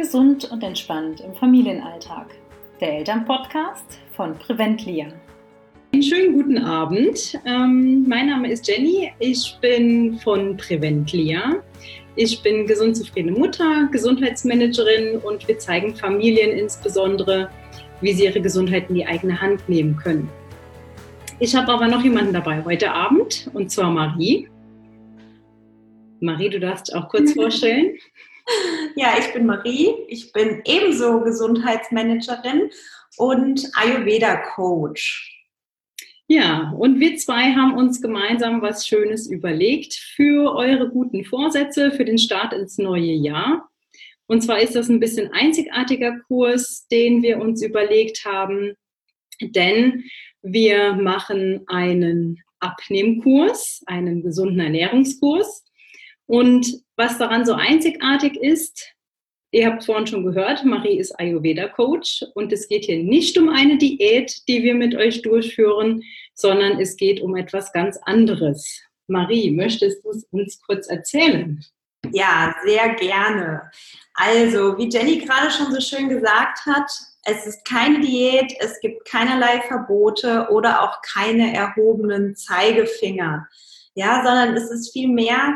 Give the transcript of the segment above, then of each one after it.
Gesund und entspannt im Familienalltag. Der Elternpodcast von Preventlia. Einen schönen guten Abend. Mein Name ist Jenny. Ich bin von Preventlia. Ich bin gesund zufriedene Mutter, Gesundheitsmanagerin und wir zeigen Familien insbesondere, wie sie ihre Gesundheit in die eigene Hand nehmen können. Ich habe aber noch jemanden dabei heute Abend, und zwar Marie. Marie, du darfst dich auch kurz vorstellen. Ja, ich bin Marie. Ich bin ebenso Gesundheitsmanagerin und Ayurveda-Coach. Ja, und wir zwei haben uns gemeinsam was Schönes überlegt für eure guten Vorsätze, für den Start ins neue Jahr. Und zwar ist das ein bisschen einzigartiger Kurs, den wir uns überlegt haben, denn wir machen einen Abnehmkurs, einen gesunden Ernährungskurs. Und was daran so einzigartig ist, ihr habt vorhin schon gehört, Marie ist Ayurveda-Coach und es geht hier nicht um eine Diät, die wir mit euch durchführen, sondern es geht um etwas ganz anderes. Marie, möchtest du es uns kurz erzählen? Ja, sehr gerne. Also, wie Jenny gerade schon so schön gesagt hat, es ist keine Diät, es gibt keinerlei Verbote oder auch keine erhobenen Zeigefinger, ja, sondern es ist vielmehr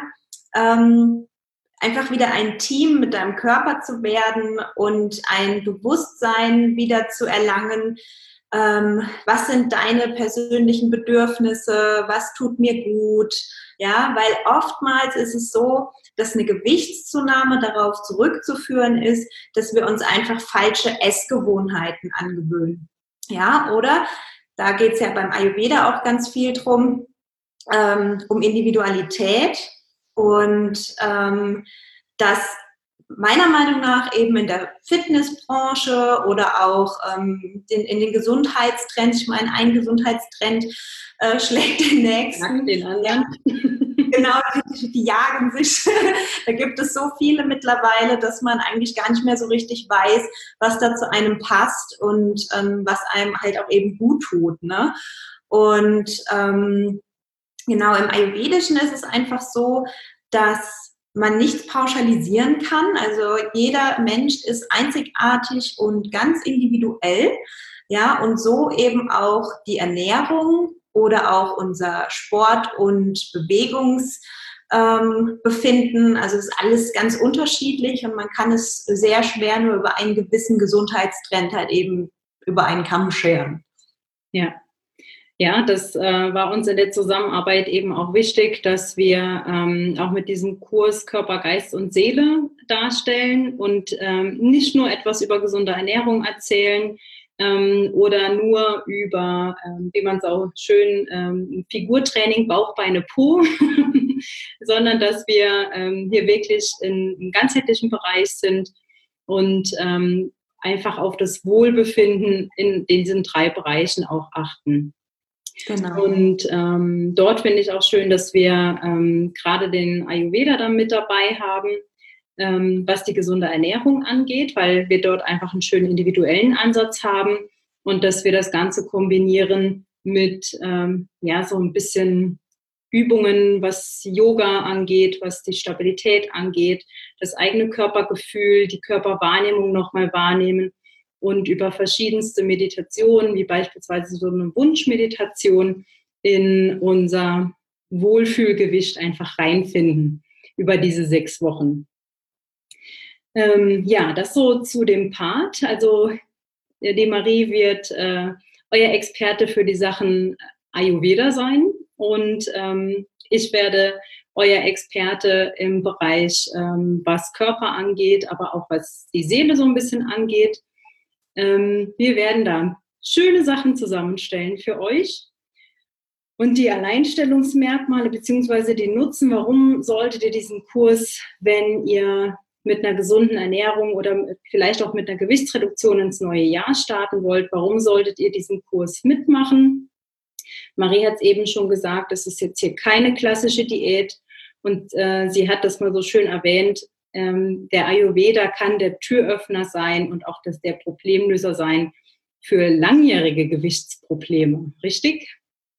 einfach wieder ein Team mit deinem Körper zu werden und ein Bewusstsein wieder zu erlangen. Was sind deine persönlichen Bedürfnisse? Was tut mir gut? Ja, weil oftmals ist es so, dass eine Gewichtszunahme darauf zurückzuführen ist, dass wir uns einfach falsche Essgewohnheiten angewöhnen. Ja, oder? Da geht es ja beim Ayurveda auch ganz viel drum, um Individualität. Und dass meiner Meinung nach eben in der Fitnessbranche oder auch in den Gesundheitstrends, ich meine, ein Gesundheitstrend schlägt den nächsten. Den anderen. Genau, die jagen sich. Da gibt es so viele mittlerweile, dass man eigentlich gar nicht mehr so richtig weiß, was da zu einem passt und was einem halt auch eben gut tut. Ne? Und genau, im Ayurvedischen ist es einfach so, dass man nichts pauschalisieren kann. Also jeder Mensch ist einzigartig und ganz individuell. Ja, und so eben auch die Ernährung oder auch unser Sport- und Bewegungsbefinden. Also es ist alles ganz unterschiedlich und man kann es sehr schwer nur über einen gewissen Gesundheitstrend halt eben über einen Kamm scheren. Ja. Ja, das war uns in der Zusammenarbeit eben auch wichtig, dass wir auch mit diesem Kurs Körper, Geist und Seele darstellen und nicht nur etwas über gesunde Ernährung erzählen oder nur über, wie man es auch schön, Figurtraining, Bauch, Beine, Po, sondern dass wir hier wirklich in einem ganzheitlichen Bereich sind und einfach auf das Wohlbefinden in diesen 3 Bereichen auch achten. Genau. Und dort finde ich auch schön, dass wir gerade den Ayurveda dann mit dabei haben, was die gesunde Ernährung angeht, weil wir dort einfach einen schönen individuellen Ansatz haben und dass wir das Ganze kombinieren mit so ein bisschen Übungen, was Yoga angeht, was die Stabilität angeht, das eigene Körpergefühl, die Körperwahrnehmung nochmal wahrnehmen. Und über verschiedenste Meditationen, wie beispielsweise so eine Wunschmeditation, in unser Wohlfühlgewicht einfach reinfinden über diese 6 Wochen. Das so zu dem Part. Also die Marie wird euer Experte für die Sachen Ayurveda sein und ich werde euer Experte im Bereich, was Körper angeht, aber auch was die Seele so ein bisschen angeht. Wir werden da schöne Sachen zusammenstellen für euch und die Alleinstellungsmerkmale bzw. die Nutzen, warum solltet ihr diesen Kurs, wenn ihr mit einer gesunden Ernährung oder vielleicht auch mit einer Gewichtsreduktion ins neue Jahr starten wollt, warum solltet ihr diesen Kurs mitmachen? Marie hat es eben schon gesagt, es ist jetzt hier keine klassische Diät und sie hat das mal so schön erwähnt, der Ayurveda kann der Türöffner sein und auch der Problemlöser sein für langjährige Gewichtsprobleme, richtig?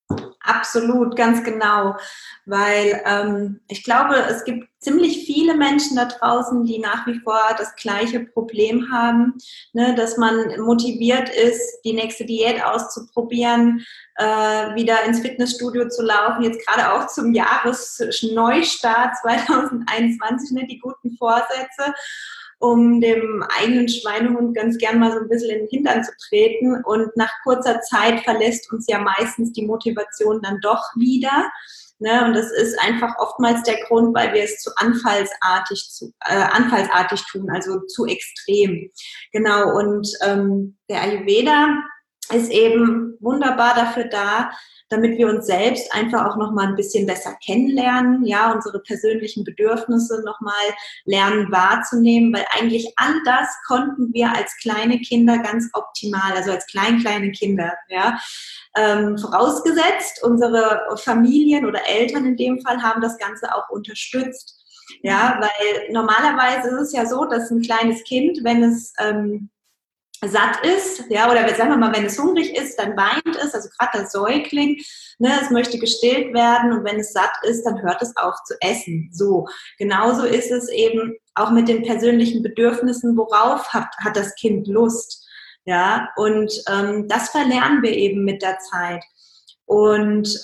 Absolut, ganz genau, weil ich glaube, es gibt ziemlich viele Menschen da draußen, die nach wie vor das gleiche Problem haben, ne, dass man motiviert ist, die nächste Diät auszuprobieren, wieder ins Fitnessstudio zu laufen, jetzt gerade auch zum Jahresneustart 2021, ne, die guten Vorsätze, um dem eigenen Schweinehund ganz gern mal so ein bisschen in den Hintern zu treten. Und nach kurzer Zeit verlässt uns ja meistens die Motivation dann doch wieder. Ne? Und das ist einfach oftmals der Grund, weil wir es zu anfallsartig tun, also zu extrem. Genau, und der Ayurveda ist eben wunderbar dafür da, damit wir uns selbst einfach auch nochmal ein bisschen besser kennenlernen, ja, unsere persönlichen Bedürfnisse nochmal lernen wahrzunehmen, weil eigentlich all das konnten wir als kleine Kinder ganz optimal, also als kleine Kinder, ja, vorausgesetzt, unsere Familien oder Eltern in dem Fall haben das Ganze auch unterstützt, ja, weil normalerweise ist es ja so, dass ein kleines Kind, wenn es satt ist, ja, oder sagen wir mal, wenn es hungrig ist, dann weint es, also gerade das Säugling, ne, es möchte gestillt werden und wenn es satt ist, dann hört es auf zu essen. So, genauso ist es eben auch mit den persönlichen Bedürfnissen, worauf hat das Kind Lust, ja, und das verlernen wir eben mit der Zeit. Und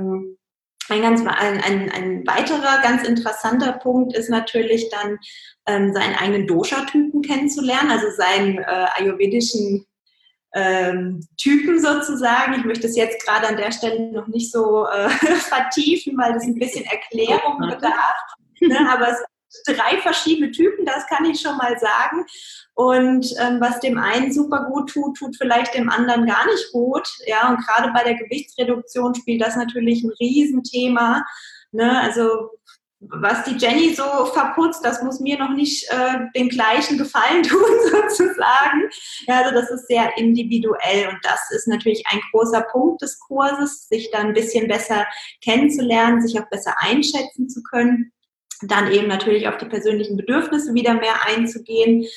ein weiterer ganz interessanter Punkt ist natürlich dann, seinen eigenen Dosha-Typen kennenzulernen, also seinen ayurvedischen Typen sozusagen. Ich möchte es jetzt gerade an der Stelle noch nicht so vertiefen, weil das ein bisschen Erklärung bedarf. Ne? Aber es sind 3 verschiedene Typen, das kann ich schon mal sagen. Und was dem einen super gut tut, tut vielleicht dem anderen gar nicht gut. Ja, und gerade bei der Gewichtsreduktion spielt das natürlich ein Riesenthema. Ne? Also was die Jenny so verputzt, das muss mir noch nicht den gleichen Gefallen tun, sozusagen. Ja, also das ist sehr individuell und das ist natürlich ein großer Punkt des Kurses, sich dann ein bisschen besser kennenzulernen, sich auch besser einschätzen zu können, dann eben natürlich auf die persönlichen Bedürfnisse wieder mehr einzugehen,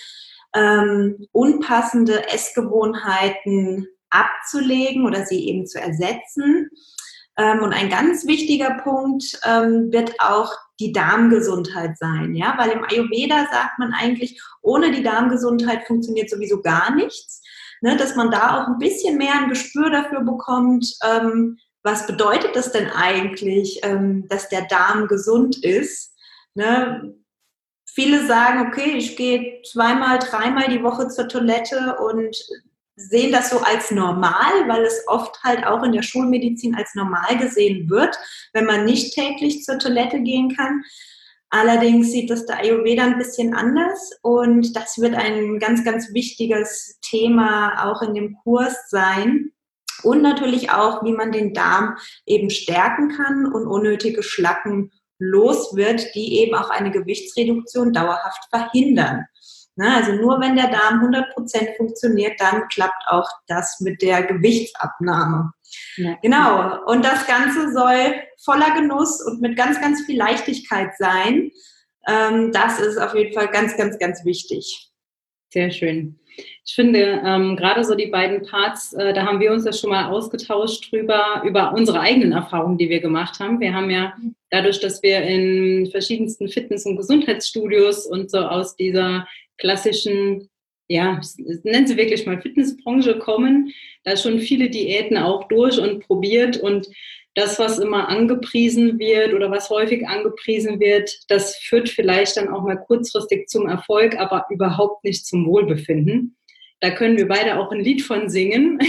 unpassende Essgewohnheiten abzulegen oder sie eben zu ersetzen. Und ein ganz wichtiger Punkt wird auch die Darmgesundheit sein, ja, weil im Ayurveda sagt man eigentlich, ohne die Darmgesundheit funktioniert sowieso gar nichts, ne, dass man da auch ein bisschen mehr ein Gespür dafür bekommt, was bedeutet das denn eigentlich, dass der Darm gesund ist, ne? Viele sagen, okay, ich gehe 2-mal, 3-mal die Woche zur Toilette und sehen das so als normal, weil es oft halt auch in der Schulmedizin als normal gesehen wird, wenn man nicht täglich zur Toilette gehen kann. Allerdings sieht das der Ayurveda ein bisschen anders und das wird ein ganz, ganz wichtiges Thema auch in dem Kurs sein. Und natürlich auch, wie man den Darm eben stärken kann und unnötige Schlacken los wird, die eben auch eine Gewichtsreduktion dauerhaft verhindern. Also nur wenn der Darm 100% funktioniert, dann klappt auch das mit der Gewichtsabnahme. Ja. Genau, und das Ganze soll voller Genuss und mit ganz, ganz viel Leichtigkeit sein. Das ist auf jeden Fall ganz, ganz, ganz wichtig. Sehr schön. Ich finde, gerade so die beiden Parts, da haben wir uns ja schon mal ausgetauscht über unsere eigenen Erfahrungen, die wir gemacht haben. Wir haben ja dadurch, dass wir in verschiedensten Fitness- und Gesundheitsstudios und so aus dieser klassischen, ja, nennen Sie wirklich mal Fitnessbranche kommen, da schon viele Diäten auch durch und probiert und das, was immer angepriesen wird oder was häufig angepriesen wird, das führt vielleicht dann auch mal kurzfristig zum Erfolg, aber überhaupt nicht zum Wohlbefinden. Da können wir beide auch ein Lied von singen.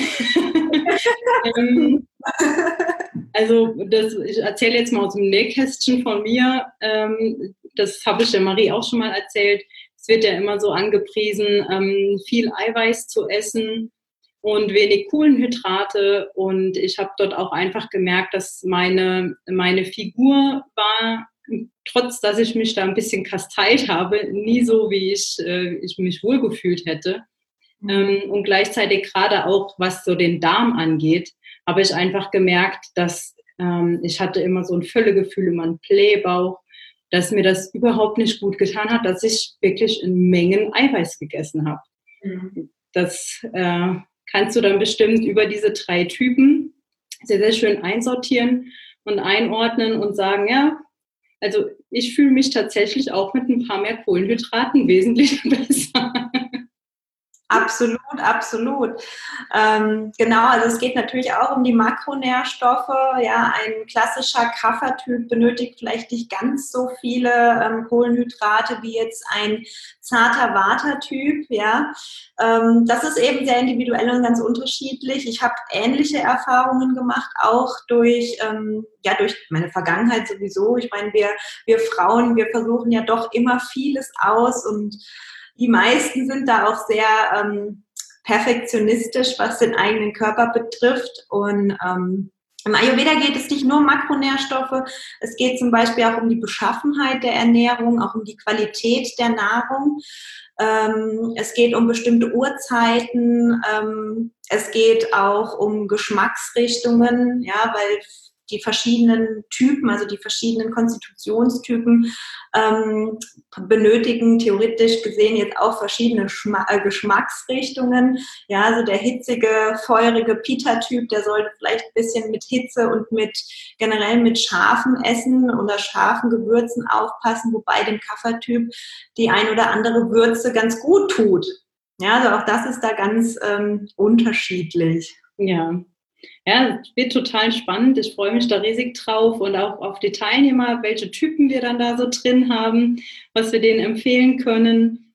Also ich erzähle jetzt mal aus dem Nähkästchen von mir. Das habe ich der Marie auch schon mal erzählt. Es wird ja immer so angepriesen, viel Eiweiß zu essen und wenig Kohlenhydrate. Und ich habe dort auch einfach gemerkt, dass meine Figur war, trotz dass ich mich da ein bisschen kasteilt habe, nie so, wie ich mich wohlgefühlt hätte. Und gleichzeitig gerade auch, was so den Darm angeht, habe ich einfach gemerkt, dass ich hatte immer so ein Völlegefühl, immer einen Blähbauch, dass mir das überhaupt nicht gut getan hat, dass ich wirklich in Mengen Eiweiß gegessen habe. Mhm. Das kannst du dann bestimmt über diese 3 Typen sehr, sehr schön einsortieren und einordnen und sagen, ja, also ich fühle mich tatsächlich auch mit ein paar mehr Kohlenhydraten wesentlich besser. Absolut, absolut. Genau, also es geht natürlich auch um die Makronährstoffe. Ja, ein klassischer Kaffertyp benötigt vielleicht nicht ganz so viele Kohlenhydrate wie jetzt ein zarter Vata-Typ. Ja, das ist eben sehr individuell und ganz unterschiedlich. Ich habe ähnliche Erfahrungen gemacht, auch durch durch meine Vergangenheit sowieso. Ich meine, wir Frauen, wir versuchen ja doch immer vieles aus und die meisten sind da auch sehr perfektionistisch, was den eigenen Körper betrifft. Und im Ayurveda geht es nicht nur um Makronährstoffe, es geht zum Beispiel auch um die Beschaffenheit der Ernährung, auch um die Qualität der Nahrung. Es geht um bestimmte Uhrzeiten, es geht auch um Geschmacksrichtungen, ja, weil die verschiedenen Typen, also die verschiedenen Konstitutionstypen benötigen theoretisch gesehen jetzt auch verschiedene Geschmacksrichtungen. Ja, also der hitzige, feurige Pitta-Typ, der sollte vielleicht ein bisschen mit Hitze und generell mit scharfem Essen oder scharfen Gewürzen aufpassen, wobei dem Kapha-Typ die ein oder andere Würze ganz gut tut. Ja, also auch das ist da ganz unterschiedlich. Ja. Ja, es wird total spannend. Ich freue mich da riesig drauf und auch auf die Teilnehmer, welche Typen wir dann da so drin haben, was wir denen empfehlen können.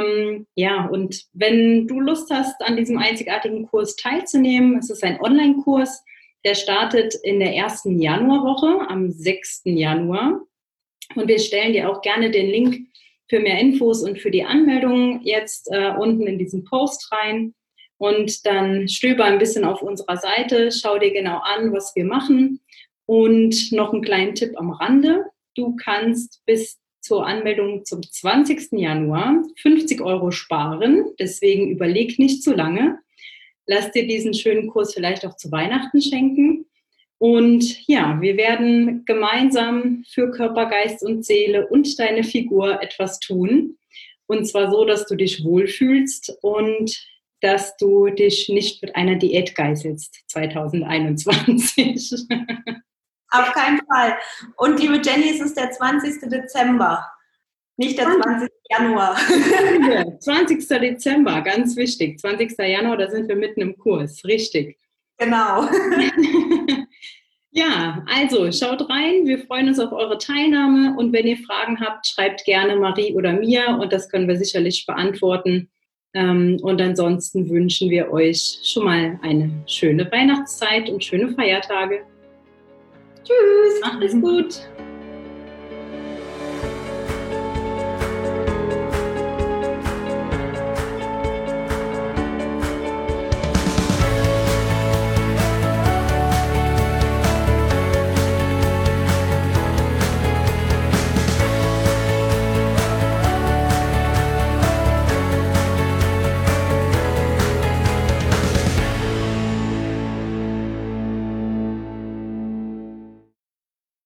Und wenn du Lust hast, an diesem einzigartigen Kurs teilzunehmen, es ist ein Online-Kurs, der startet in der ersten Januarwoche, am 6. Januar. Und wir stellen dir auch gerne den Link für mehr Infos und für die Anmeldung jetzt unten in diesen Post rein. Und dann stöber ein bisschen auf unserer Seite, schau dir genau an, was wir machen. Und noch einen kleinen Tipp am Rande. Du kannst bis zur Anmeldung zum 20. Januar 50 € sparen. Deswegen überleg nicht zu lange. Lass dir diesen schönen Kurs vielleicht auch zu Weihnachten schenken. Und ja, wir werden gemeinsam für Körper, Geist und Seele und deine Figur etwas tun. Und zwar so, dass du dich wohlfühlst und dass du dich nicht mit einer Diät geißelst 2021. Auf keinen Fall. Und liebe Jenny, es ist der 20. Dezember, nicht der 20. Januar. 20. Dezember, ganz wichtig. 20. Januar, da sind wir mitten im Kurs, richtig. Genau. Ja, also schaut rein, wir freuen uns auf eure Teilnahme und wenn ihr Fragen habt, schreibt gerne Marie oder mir und das können wir sicherlich beantworten. Und ansonsten wünschen wir euch schon mal eine schöne Weihnachtszeit und schöne Feiertage. Tschüss. Macht es gut.